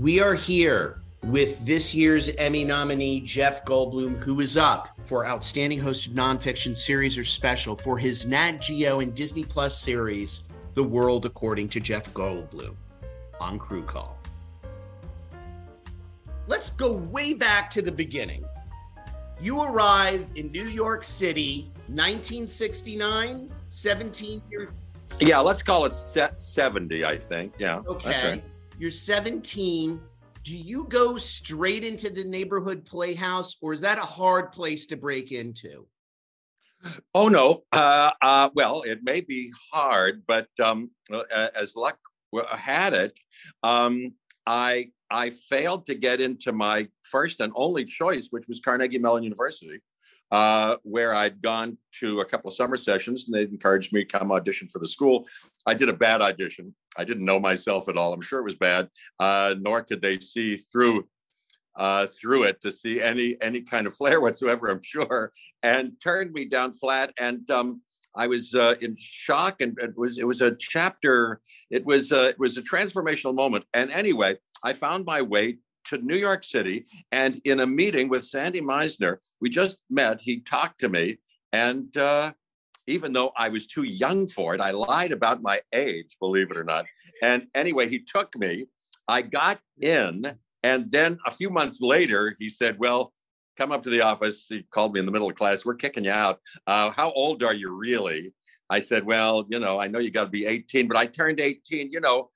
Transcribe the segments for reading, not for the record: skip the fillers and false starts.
We are here with this year's Emmy nominee, Jeff Goldblum, who is up for Outstanding Hosted Nonfiction Series or Special for his Nat Geo and Disney Plus series, The World According to Jeff Goldblum, on Crew Call. Let's go way back to the beginning. You arrived in New York City, 1969, 17 years. Yeah, let's call it 70, I think. Yeah. Okay. That's right. You're 17. Do you go straight into the neighborhood playhouse, or is that a hard place to break into? Oh, no. Well, it may be hard, but as luck had it, I failed to get into my first and only choice, which was Carnegie Mellon University, where I'd gone to a couple of summer sessions, and they'd encouraged me to come audition for the school. I did a bad audition. I didn't know myself at all. I'm sure it was bad, nor could they see through it to see any kind of flair whatsoever, I'm sure, and turned me down flat. And I was in shock, and it was a chapter. It was a transformational moment. And anyway, I found my way to New York City, and in a meeting with Sandy Meisner, we just met. He talked to me, and even though I was too young for it, I lied about my age, believe it or not. And anyway, he took me. I got in, and then a few months later, he said, "Well, come up to the office." He called me in the middle of class. "We're kicking you out. How old are you really?" I said, "Well, I know you got to be 18, but I turned 18,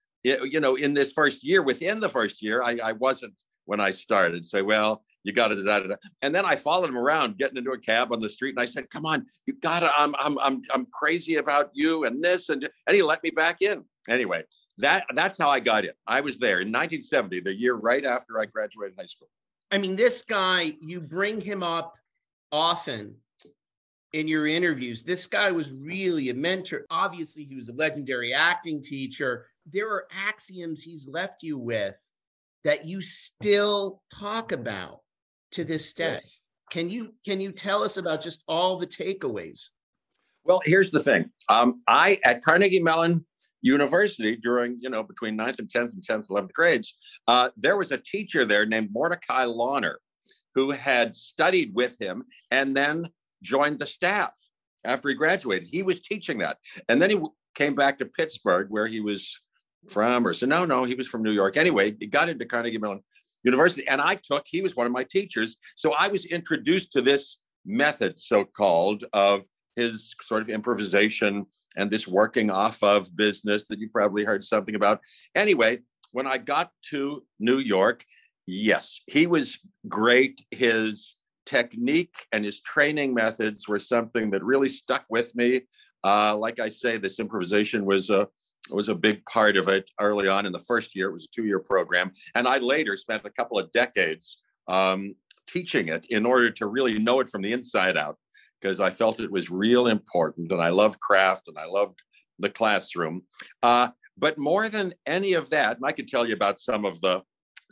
in this first year. Within the first year, I wasn't when I started." Say, "Well, you got to da da da." And then I followed him around, getting into a cab on the street, and I said, "Come on, you got to. I'm crazy about you and this," and he let me back in. Anyway, that's how I got in. I was there in 1970, the year right after I graduated high school. I mean, this guy, you bring him up often in your interviews. This guy was really a mentor. Obviously, he was a legendary acting teacher. There are axioms he's left you with that you still talk about to this day. Yes. Can you tell us about just all the takeaways? Well, here's the thing. I at Carnegie Mellon University during, between 9th and 10th and 10th, 11th grades, there was a teacher there named Mordecai Lawner who had studied with him and then joined the staff after he graduated. He was teaching that. And then he came back to Pittsburgh, where he was from, or so no, he was from New York. Anyway, he got into Carnegie Mellon University, and he was one of my teachers. So I was introduced to this method, so-called, of his sort of improvisation and this working off of business that you've probably heard something about. Anyway, when I got to New York, yes, he was great. His technique and his training methods were something that really stuck with me. Like I say, this improvisation was a big part of it early on. In the first year, it was a 2-year program. And I later spent a couple of decades teaching it in order to really know it from the inside out, because I felt it was real important, and I loved craft, and I loved the classroom. But more than any of that, and I could tell you about some of the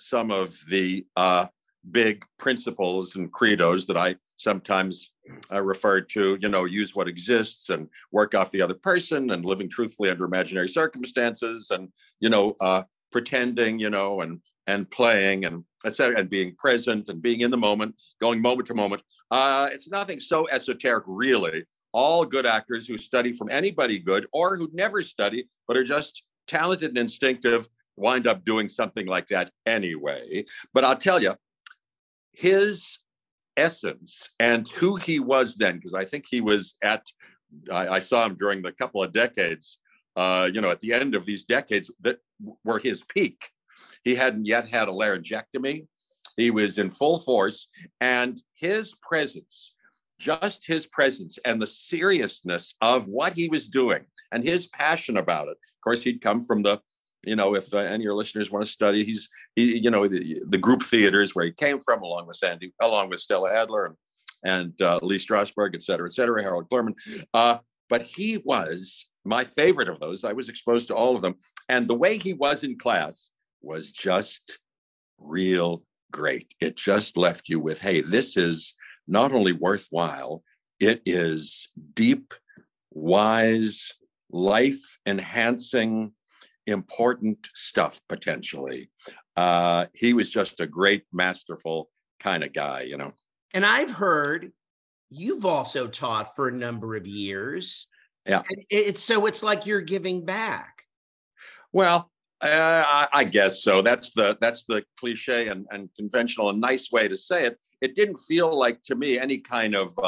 big principles and credos that I sometimes refer to, use what exists and work off the other person, and living truthfully under imaginary circumstances, and, pretending, and playing, and etc., and being present and being in the moment, going moment to moment. It's nothing so esoteric, really. All good actors who study from anybody good, or who never study but are just talented and instinctive, wind up doing something like that anyway. But I'll tell you, his essence and who he was then, because I think he was I saw him during the couple of decades, at the end of these decades that were his peak. He hadn't yet had a laryngectomy. He was in full force, and his presence, just his presence and the seriousness of what he was doing and his passion about it. Of course, he'd come from the, if any of your listeners want to study, the group theaters where he came from, along with Stella Adler and Lee Strasberg, et cetera, Harold Clurman. But he was my favorite of those. I was exposed to all of them. And the way he was in class was just real great. It just left you with, hey, this is not only worthwhile, it is deep, wise, life-enhancing, important stuff potentially. He was just a great, masterful kind of guy, you know. And I've heard you've also taught for a number of years. Yeah. And it's like you're giving back. Well, I guess so. That's the cliche and conventional and nice way to say it. It didn't feel like to me any kind of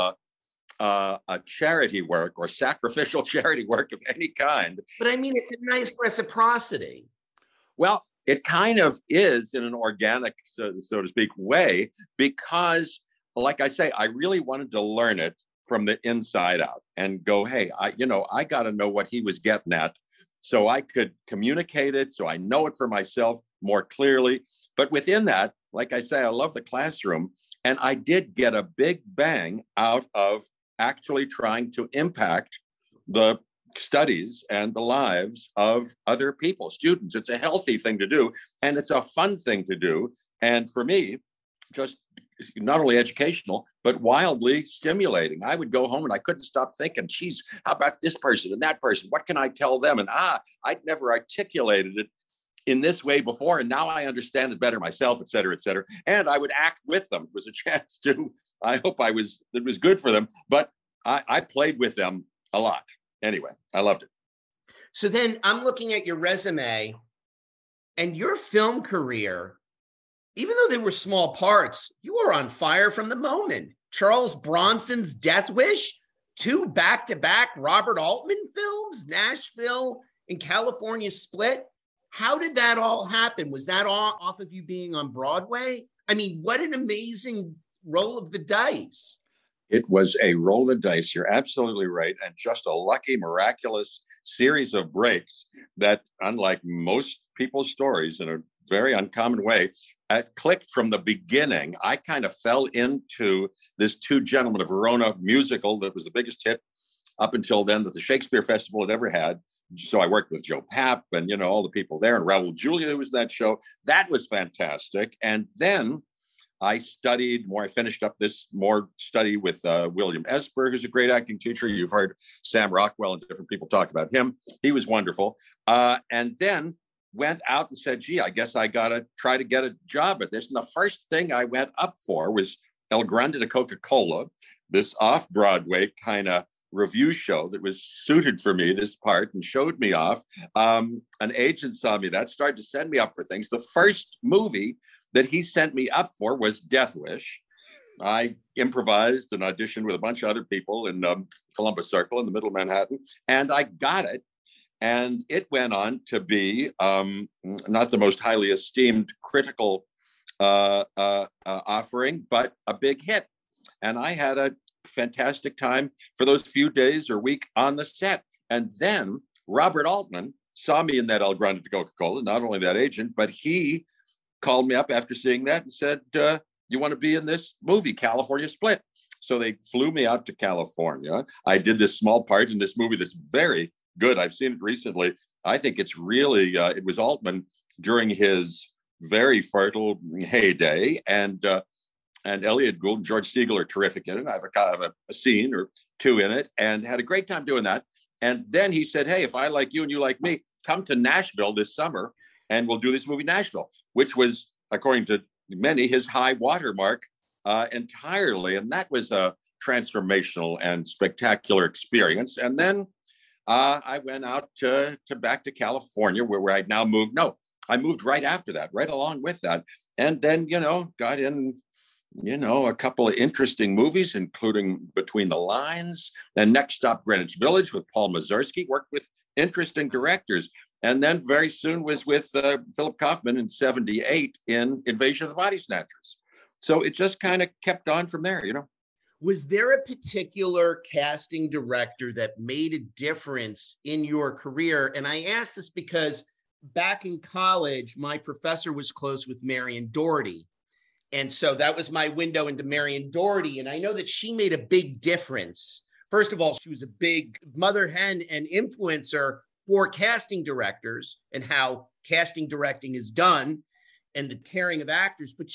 a charity work or sacrificial charity work of any kind. But I mean, it's a nice reciprocity. Well, it kind of is in an organic, so to speak, way, because, like I say, I really wanted to learn it from the inside out and go, hey, I got to know what he was getting at so I could communicate it, so I know it for myself more clearly. But within that, like I say, I love the classroom. And I did get a big bang out of actually trying to impact the studies and the lives of other people, students. It's a healthy thing to do, and it's a fun thing to do. And for me, just not only educational, but wildly stimulating. I would go home and I couldn't stop thinking, geez, how about this person and that person? What can I tell them? And I'd never articulated it in this way before. And now I understand it better myself, et cetera, et cetera. And I would act with them. It was a chance to, I hope it was good for them, but I played with them a lot. Anyway, I loved it. So then I'm looking at your resume and your film career. Even though they were small parts, you were on fire from the moment. Charles Bronson's Death Wish, 2 back-to-back Robert Altman films, Nashville and California Split. How did that all happen? Was that all off of you being on Broadway? I mean, what an amazing roll of the dice. It was a roll of the dice. You're absolutely right. And just a lucky, miraculous series of breaks that, unlike most people's stories in a very uncommon way, clicked from the beginning. I kind of fell into this Two Gentlemen of Verona musical that was the biggest hit up until then that the Shakespeare Festival had ever had. So I worked with Joe Papp and, all the people there, and Raul Julia, who was in that show. That was fantastic. And then I studied more. I finished up this more study with William Esper, who's a great acting teacher. You've heard Sam Rockwell and different people talk about him. He was wonderful. And then went out and said, gee, I guess I got to try to get a job at this. And the first thing I went up for was El Grande de Coca-Cola, this off-Broadway kind of review show that was suited for me, this part, and showed me off. An agent saw me that, started to send me up for things. The first movie that he sent me up for was Death Wish. I improvised and auditioned with a bunch of other people in Columbus Circle in the middle of Manhattan, and I got it. And it went on to be not the most highly esteemed critical offering, but a big hit. And I had a fantastic time for those few days or week on the set. And then Robert Altman saw me in that El Grande de Coca-Cola, not only that agent, but he called me up after seeing that and said, you want to be in this movie, California Split? So they flew me out to California. I did this small part in this movie that's very good. I've seen it recently. I think it's really, it was Altman during his very fertile heyday. And Elliot Gould and George Segal are terrific in it. I have a scene or two in it and had a great time doing that. And then he said, hey, if I like you and you like me, come to Nashville this summer and we'll do this movie Nashville, which was, according to many, his high watermark entirely. And that was a transformational and spectacular experience. And then I went out to back to California where I'd now moved. No, I moved right after that, right along with that. And then, got in, a couple of interesting movies, including Between the Lines and Next Stop Greenwich Village with Paul Mazursky, worked with interesting directors. And then very soon was with Philip Kaufman in 1978 in Invasion of the Body Snatchers. So it just kind of kept on from there, Was there a particular casting director that made a difference in your career? And I ask this because back in college, my professor was close with Marion Doherty. And so that was my window into Marion Doherty. And I know that she made a big difference. First of all, she was a big mother hen and influencer for casting directors and how casting directing is done and the caring of actors. But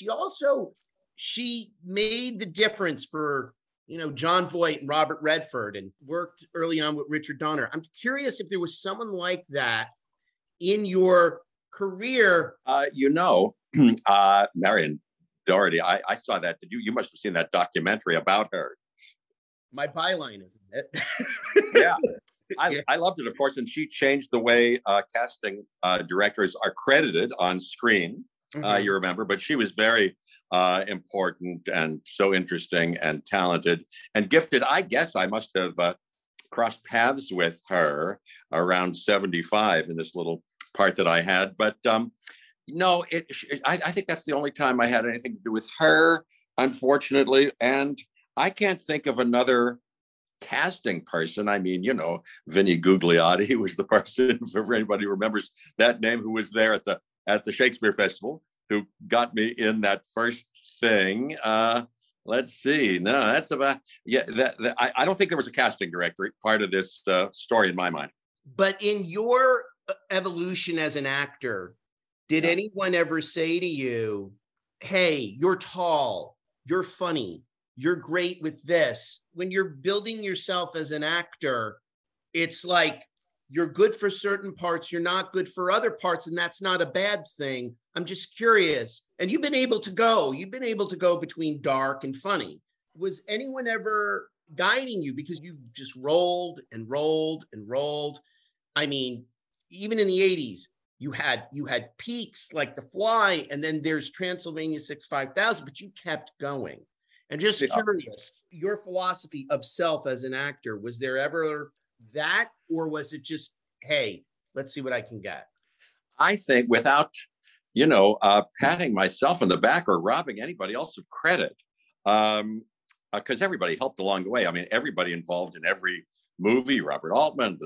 she made the difference for, Jon Voight and Robert Redford and worked early on with Richard Donner. I'm curious if there was someone like that in your career. Marion Doherty, I saw that. You must have seen that documentary about her. My byline, isn't it? Yeah. I loved it, of course, and she changed the way casting directors are credited on screen. You remember, but she was very important and so interesting and talented and gifted. I guess I must have crossed paths with her around 75 in this little part that I had. But no, I think that's the only time I had anything to do with her, unfortunately. And I can't think of another casting person. I mean, Vinnie Gugliotti was the person, for anybody who remembers that name, who was there at the Shakespeare Festival, who got me in that first thing. Let's see. No, that's about, I don't think there was a casting director part of this story in my mind. But in your evolution as an actor, did anyone ever say to you, hey, you're tall, you're funny, you're great with this? When you're building yourself as an actor, it's like you're good for certain parts, you're not good for other parts, and that's not a bad thing. I'm just curious. And you've been able to go between dark and funny. Was anyone ever guiding you? Because you just rolled and rolled and rolled. I mean, even in the 80s, you had peaks like The Fly, and then there's Transylvania 65000, but you kept going. And just curious, your philosophy of self as an actor, was there ever that, or was it just, hey, let's see what I can get? I think without, patting myself on the back or robbing anybody else of credit, because everybody helped along the way. I mean, everybody involved in every movie, Robert Altman,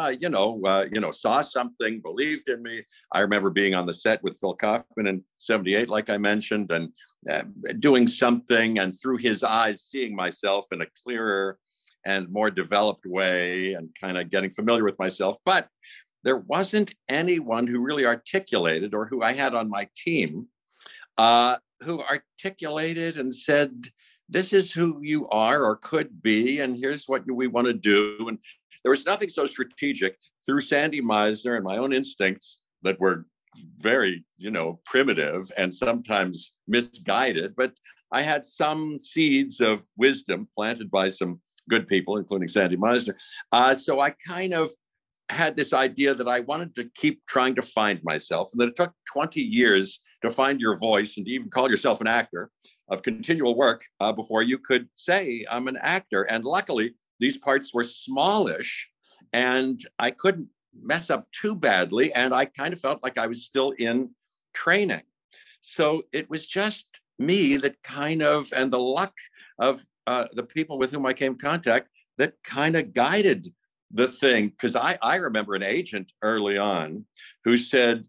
saw something, believed in me. I remember being on the set with Phil Kaufman in 78, like I mentioned, and doing something, and through his eyes, seeing myself in a clearer and more developed way, and kind of getting familiar with myself. But there wasn't anyone who really articulated, or who I had on my team, who articulated and said, this is who you are or could be, and here's what we want to do. And there was nothing so strategic through Sandy Meisner and my own instincts that were very, primitive and sometimes misguided. But I had some seeds of wisdom planted by some good people, including Sandy Meisner. So I kind of had this idea that I wanted to keep trying to find myself, and that it took 20 years to find your voice and to even call yourself an actor, of continual work before you could say I'm an actor. And luckily, these parts were smallish and I couldn't mess up too badly. And I kind of felt like I was still in training. So it was just me that kind of, and the luck of the people with whom I came in contact, that kind of guided the thing. Because I remember an agent early on who said,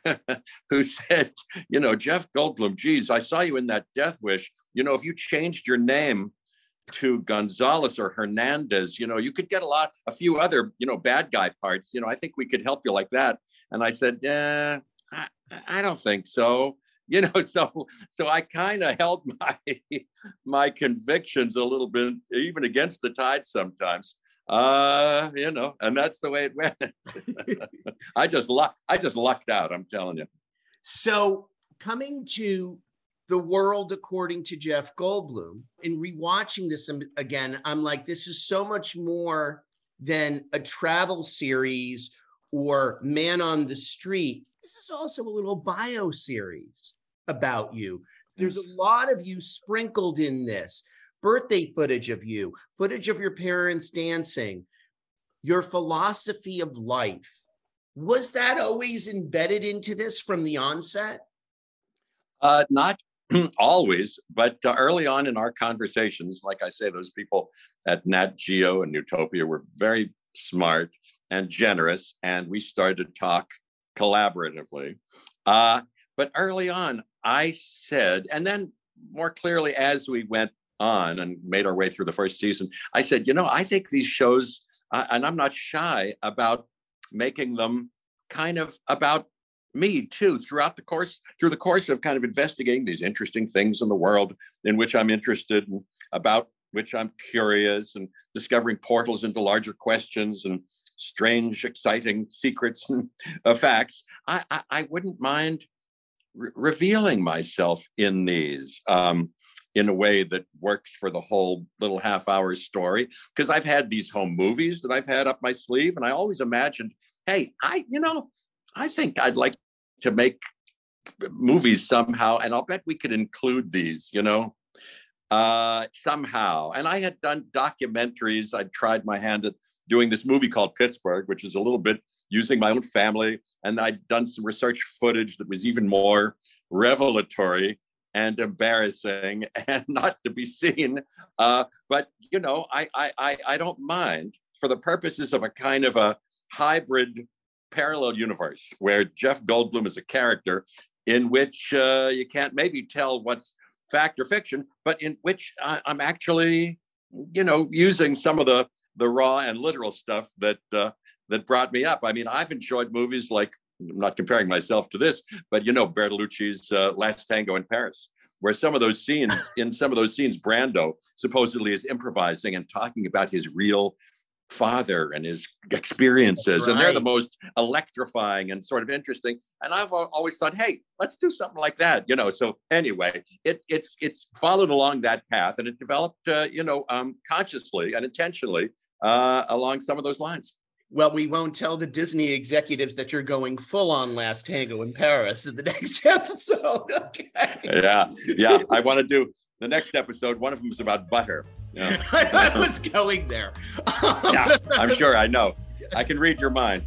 Jeff Goldblum, geez, I saw you in that Death Wish. If you changed your name to Gonzalez or Hernandez, you could get a few other, bad guy parts. I think we could help you like that. And I said, yeah, I don't think so. So I kind of held my convictions a little bit, even against the tide sometimes. And that's the way it went. I just lucked out, I'm telling you. So coming to The World According to Jeff Goldblum, and rewatching this again, I'm like, this is so much more than a travel series or Man on the Street. This is also a little bio series about you. There's a lot of you sprinkled in this. Birthday footage of you, footage of your parents dancing, your philosophy of life. Was that always embedded into this from the onset? Not always, but early on in our conversations, like I say, those people at Nat Geo and Utopia were very smart and generous, and we started to talk collaboratively. But early on, I said, and then more clearly as we went on and made our way through the first season, I said, I think these shows, and I'm not shy about making them kind of about me too, through the course of kind of investigating these interesting things in the world in which I'm interested in, about which I'm curious, and discovering portals into larger questions and strange, exciting secrets and facts, I wouldn't mind revealing myself in these in a way that works for the whole little half-hour story. Because I've had these home movies that I've had up my sleeve, and I always imagined, hey, I think I'd like to make movies somehow, and I'll bet we could include these, somehow. And I had done documentaries. I'd tried my hand at doing this movie called Pittsburgh, which is a little bit using my own family. And I'd done some research footage that was even more revelatory and embarrassing and not to be seen. But, I don't mind, for the purposes of a kind of a hybrid parallel universe where Jeff Goldblum is a character in which you can't maybe tell what's fact or fiction, but in which I'm actually, using some of the raw and literal stuff that brought me up. I mean, I've enjoyed movies like, I'm not comparing myself to this, but Bertolucci's Last Tango in Paris, where in some of those scenes, Brando supposedly is improvising and talking about his real father and his experiences. Right. And they're the most electrifying and sort of interesting. And I've always thought, hey, let's do something like that, So anyway, it's followed along that path, and it developed, consciously and intentionally along some of those lines. Well, we won't tell the Disney executives that you're going full on Last Tango in Paris in the next episode. Okay. Yeah. I want to do the next episode. One of them is about butter. Yeah. I was going there. Yeah, I'm sure. I know. I can read your mind.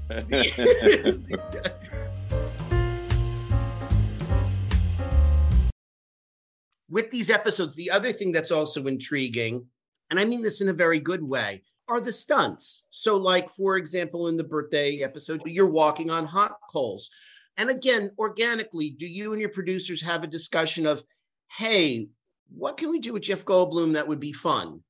With these episodes, the other thing that's also intriguing, and I mean this in a very good way, are the stunts. So like, for example, in the birthday episode, you're walking on hot coals. And again, organically, do you and your producers have a discussion of, hey, what can we do with Jeff Goldblum that would be fun?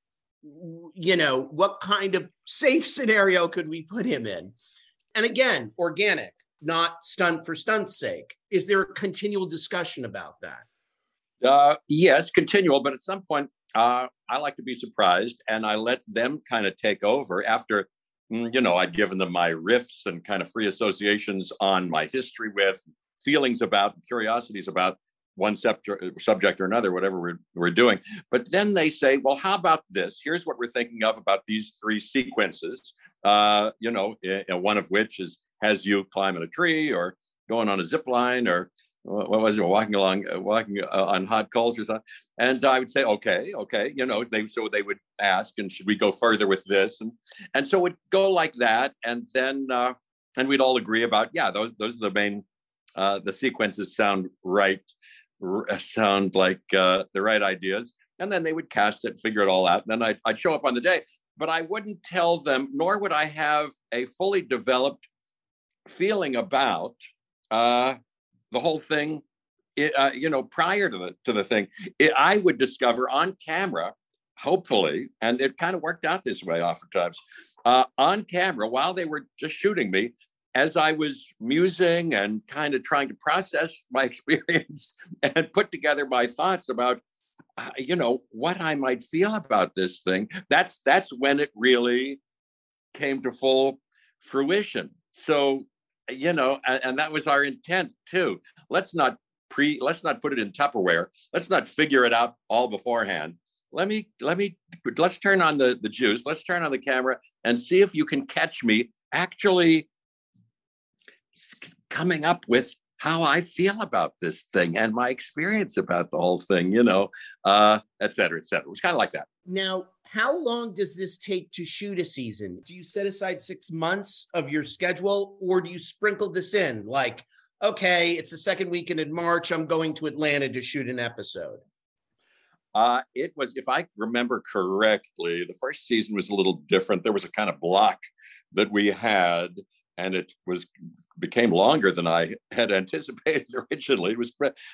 What kind of safe scenario could we put him in? And again, organic, not stunt for stunt's sake. Is there a continual discussion about that? Yes, continual, but at some point, I like to be surprised, and I let them kind of take over after, I'd given them my riffs and kind of free associations on my history with, feelings about, curiosities about one subject or another, whatever we're doing. But then they say, well, how about this? Here's what we're thinking of about these three sequences, one of which has you climbing a tree or going on a zip line or what was it, walking on hot coals or something. And I would say, okay, they would ask, and should we go further with this? And so it would go like that. And then, and we'd all agree about, those are the main, the sequences sound right, sound like the right ideas. And then they would cast it, figure it all out. And then I'd show up on the day, but I wouldn't tell them, nor would I have a fully developed feeling about, the whole thing, prior to the thing. I would discover on camera, hopefully, and it kind of worked out this way oftentimes, on camera while they were just shooting me, as I was musing and kind of trying to process my experience and put together my thoughts about, what I might feel about this thing. That's when it really came to full fruition. So, and that was our intent too. Let's not put it in Tupperware. Let's not figure it out all beforehand. Let's turn on the juice. Let's turn on the camera and see if you can catch me actually coming up with how I feel about this thing and my experience about the whole thing, et cetera, et cetera. It was kind of like that. Now, how long does this take to shoot a season? Do you set aside 6 months of your schedule, or do you sprinkle this in? Like, okay, it's the second weekend in March, I'm going to Atlanta to shoot an episode. It was, if I remember correctly, the first season was a little different. There was a kind of block that we had, and it became longer than I had anticipated originally. It was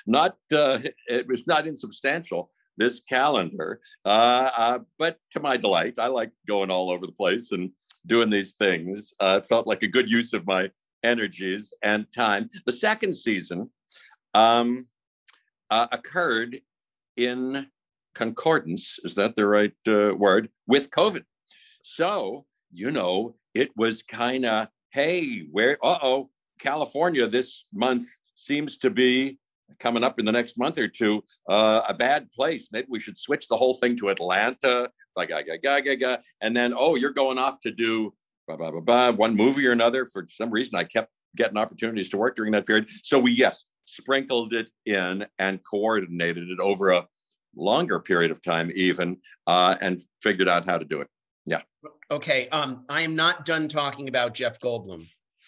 not insubstantial, this calendar. But to my delight, I like going all over the place and doing these things. It felt like a good use of my energies and time. The second season occurred in concordance, is that the right word, with COVID. So, it was kind of, hey, California this month seems to be coming up in the next month or two, a bad place. Maybe we should switch the whole thing to Atlanta. And then, you're going off to do one movie or another. For some reason, I kept getting opportunities to work during that period. So we, sprinkled it in and coordinated it over a longer period of time even, and figured out how to do it. Yeah. Okay. I am not done talking about Jeff Goldblum.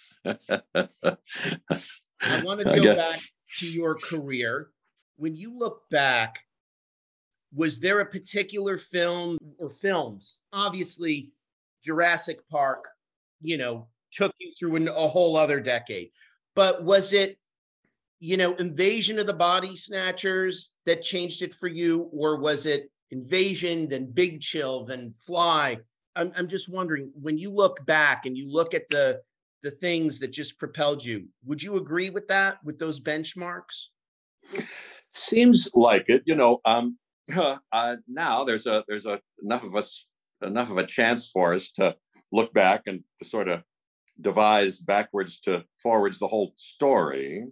I want to go back to your career. When you look back, was there a particular film or films? Obviously, Jurassic Park, took you through a whole other decade. But was it, Invasion of the Body Snatchers that changed it for you? Or was it Invasion, then Big Chill, then Fly? I'm just wondering, when you look back and you look at the things that just propelled you, would you agree with that, with those benchmarks? Seems like it. Now there's enough of a chance for us to look back and to sort of devise backwards to forwards the whole story.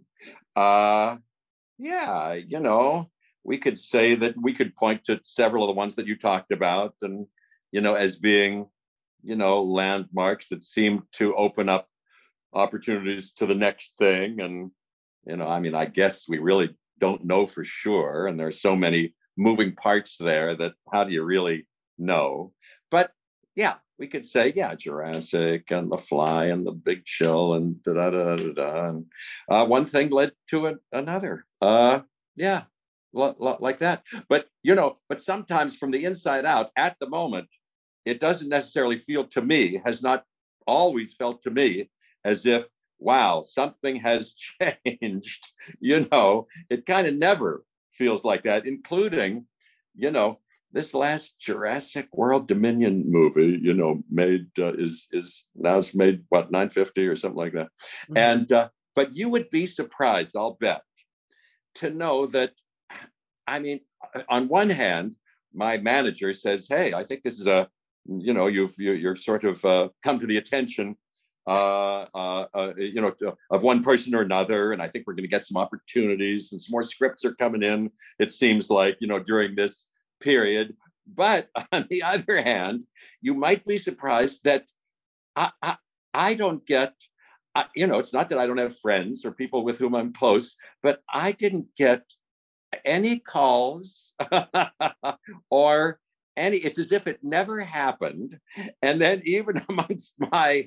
We could say that we could point to several of the ones that you talked about, and as being landmarks that seem to open up opportunities to the next thing. And I guess we really don't know for sure, and there's so many moving parts there that how do you really know? But we could say Jurassic and The Fly and The Big Chill and and one thing led to another. Like that. But but sometimes from the inside out, at the moment, it doesn't necessarily feel to me, has not always felt to me, as if, wow, something has changed. It kind of never feels like that, including, this last Jurassic World Dominion movie, made is now it's made what, 950 or something like that. Mm-hmm. And but you would be surprised, I'll bet, to know that, on one hand, my manager says, hey, I think this is you're sort of come to the attention of one person or another, and I think we're going to get some opportunities, and some more scripts are coming in, it seems like, during this period. But on the other hand, you might be surprised that I don't get, it's not that I don't have friends or people with whom I'm close, but I didn't get any calls or it's as if it never happened. And then even amongst my,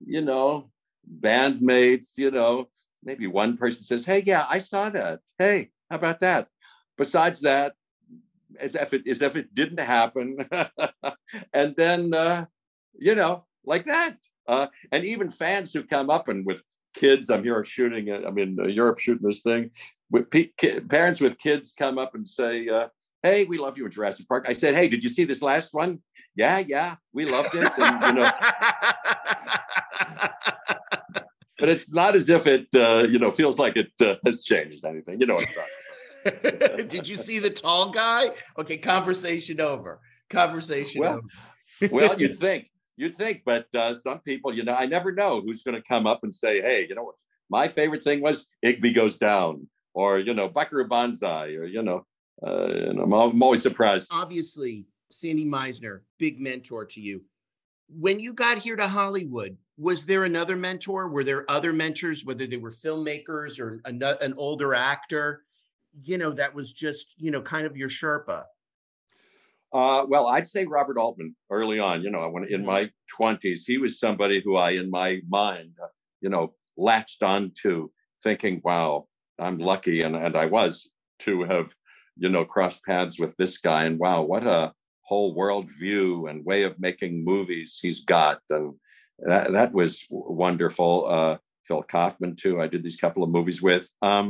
bandmates, maybe one person says, hey, I saw that. Hey, how about that? Besides that, as if it didn't happen. And then, like that. And even fans who come up and with kids, I'm here shooting, I'm in Europe shooting this thing, with parents with kids come up and say, hey, we love you in Jurassic Park. I said, hey, did you see this last one? Yeah, we loved it. And, but it's not as if it, feels like it has changed anything. It's not. Did you see the tall guy? Okay, conversation over. Over. Well, you'd think, but some people, I never know who's going to come up and say, hey, my favorite thing was Igby Goes Down, or, Buckaroo Banzai, or, I'm always surprised. Obviously, Sandy Meisner, big mentor to you. When you got here to Hollywood, was there another mentor? Were there other mentors, whether they were filmmakers or an older actor, that was just, kind of your Sherpa? Well, I'd say Robert Altman early on, when in my 20s, he was somebody who I, in my mind, latched onto, thinking, wow, I'm lucky. And I was to have, crossed paths with this guy. And wow, what a whole world view and way of making movies he's got. And that was wonderful. Phil Kaufman, too. I did these couple of movies with.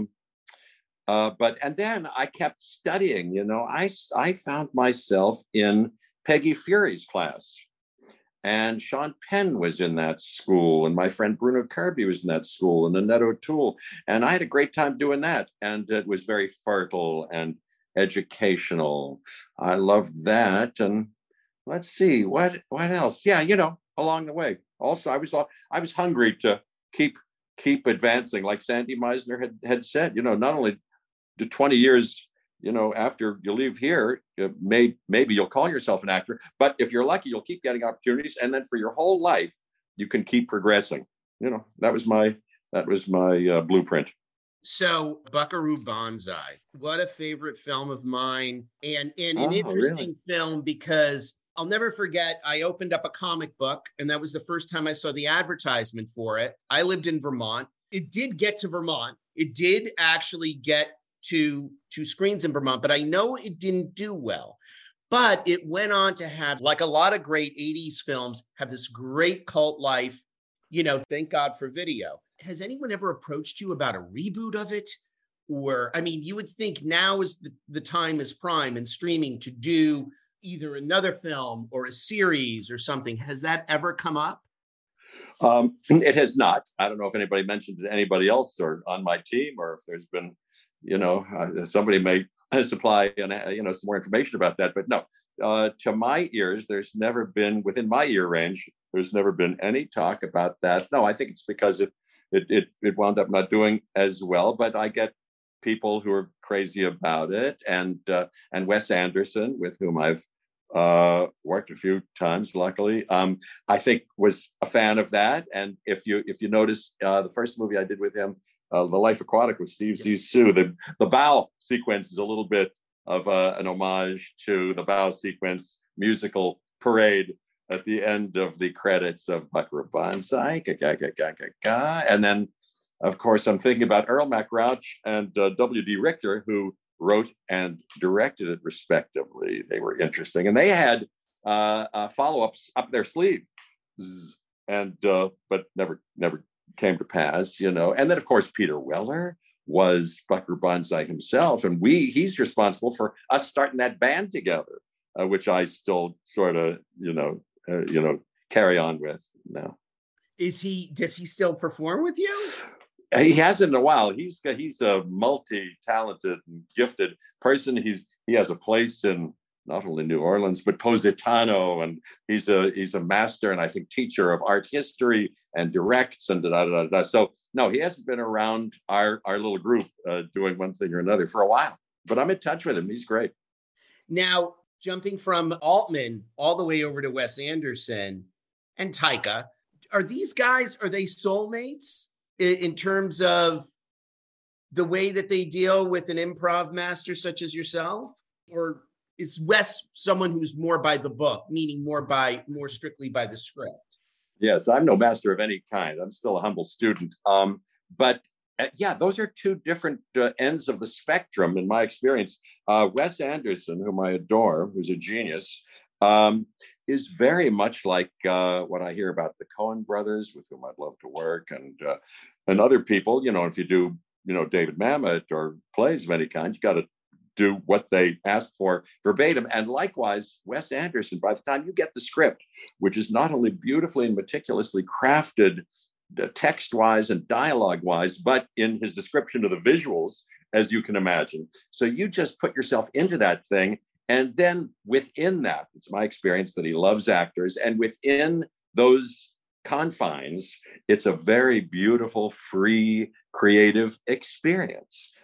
And then I kept studying, I found myself in Peggy Furie's class, and Sean Penn was in that school, and my friend Bruno Kirby was in that school, and Annette O'Toole. And I had a great time doing that. And it was very fertile and educational. I love that. And let's see what else. Yeah, along the way. Also, I was hungry to keep advancing, like Sandy Meisner had said. Not only the 20 years, after you leave here, maybe you'll call yourself an actor, but if you're lucky, you'll keep getting opportunities, and then for your whole life, you can keep progressing. That was my blueprint. So, Buckaroo Banzai, what a favorite film of mine, and an interesting film, because I'll never forget, I opened up a comic book, and that was the first time I saw the advertisement for it. I lived in Vermont. It did get to Vermont. It did actually get to screens in Vermont, but I know it didn't do well. But it went on to have, like a lot of great 80s films, have this great cult life. Thank God for video. Has anyone ever approached you about a reboot of it? Or, I mean, you would think now is the time is prime and streaming to do either another film or a series or something. Has that ever come up? It has not. I don't know if anybody mentioned it to anybody else or on my team, or if there's been, somebody may supply, some more information about that. But no, to my ears, there's never been, within my ear range, there's never been any talk about that. No, I think it's because it wound up not doing as well. But I get people who are crazy about it, and Wes Anderson, with whom I've worked a few times, luckily, I think was a fan of that. And if you notice, the first movie I did with him, The Life Aquatic with Steve Zissou, the bow sequence is a little bit of an homage to the bow sequence musical parade at the end of the credits of Buckaroo Banzai. And then, of course, I'm thinking about Earl MacRouch and W.D. Richter, who wrote and directed it respectively. They were interesting, and they had follow-ups up their sleeve, and but never came to pass. And then of course Peter Weller was Buckaroo Banzai himself, and he's responsible for us starting that band together, which I still sort of carry on with now. Does he still perform with you? He hasn't in a while. He's a multi-talented and gifted person. He has a place in not only New Orleans but Positano, and he's a master and I think teacher of art history and directs and da. So no, he hasn't been around our little group doing one thing or another for a while. But I'm in touch with him. He's great. Now, jumping from Altman all the way over to Wes Anderson and Taika, are these guys, are they soulmates in terms of the way that they deal with an improv master such as yourself? Or is Wes someone who's more by the book, meaning more strictly by the script? Yes, I'm no master of any kind. I'm still a humble student. But yeah, those are two different ends of the spectrum in my experience. Wes Anderson, whom I adore, who's a genius, is very much like what I hear about the Coen brothers, with whom I'd love to work, and other people. If you do, David Mamet or plays of any kind, you got to do what they ask for verbatim. And likewise, Wes Anderson, by the time you get the script, which is not only beautifully and meticulously crafted text-wise and dialogue-wise, but in his description of the visuals, as you can imagine. So you just put yourself into that thing. And then within that, it's my experience that he loves actors. And within those confines, it's a very beautiful, free, creative experience.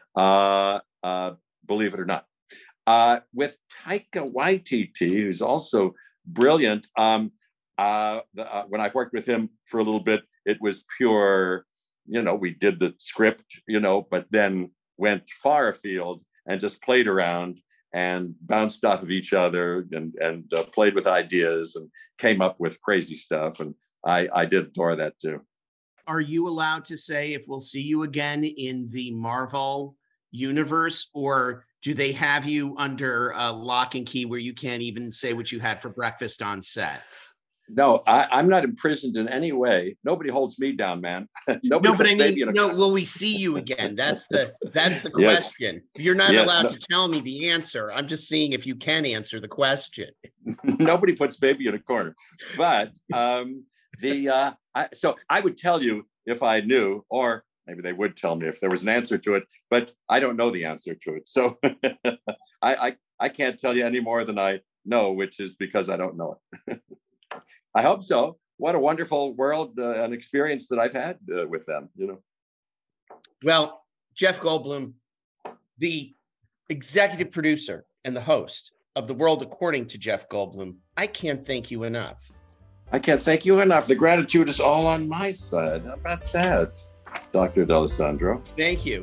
Believe it or not. With Taika Waititi, who's also brilliant, when I've worked with him for a little bit, it was pure, we did the script, but then went far afield and just played around and bounced off of each other and played with ideas and came up with crazy stuff. And I did adore that too. Are you allowed to say if we'll see you again in the Marvel universe, or do they have you under lock and key where you can't even say what you had for breakfast on set? No, I'm not imprisoned in any way. Nobody holds me down, man. Will we see you again? That's the question. Yes. You're not allowed to tell me the answer. I'm just seeing if you can answer the question. Nobody puts baby in a corner. But so I would tell you if I knew, or maybe they would tell me if there was an answer to it, but I don't know the answer to it. So I can't tell you any more than I know, which is because I don't know it. I hope so. What a wonderful world and experience that I've had with them, Well, Jeff Goldblum, the executive producer and the host of The World According to Jeff Goldblum, I can't thank you enough. I can't thank you enough. The gratitude is all on my side. How about that, Dr. D'Alessandro? Thank you.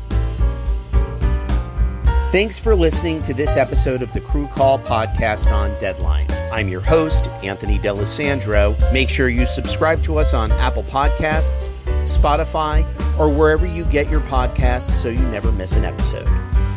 Thanks for listening to this episode of the Crew Call podcast on Deadline. I'm your host, Anthony D'Alessandro. Make sure you subscribe to us on Apple Podcasts, Spotify, or wherever you get your podcasts so you never miss an episode.